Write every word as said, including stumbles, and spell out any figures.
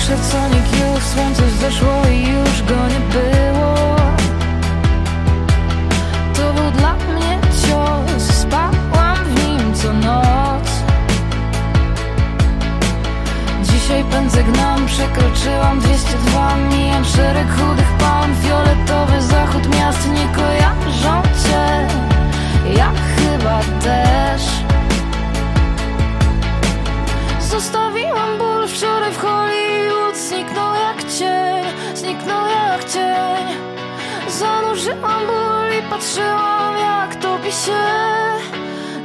wyszedł Sonic Youth, słońce zeszło i już go nie było. To był dla mnie cios, spałam w nim co noc. Dzisiaj pędzę gnam, przekroczyłam dwieście dwa. Mijam szereg chudych pan, fioletowy zachód miast nie kojarzą cię. Ja chyba też. Zostawiłam ból wczoraj w Hollywood. Zniknął jak cień, zniknął jak cień. Zanurzyłam ból i patrzyłam jak topi się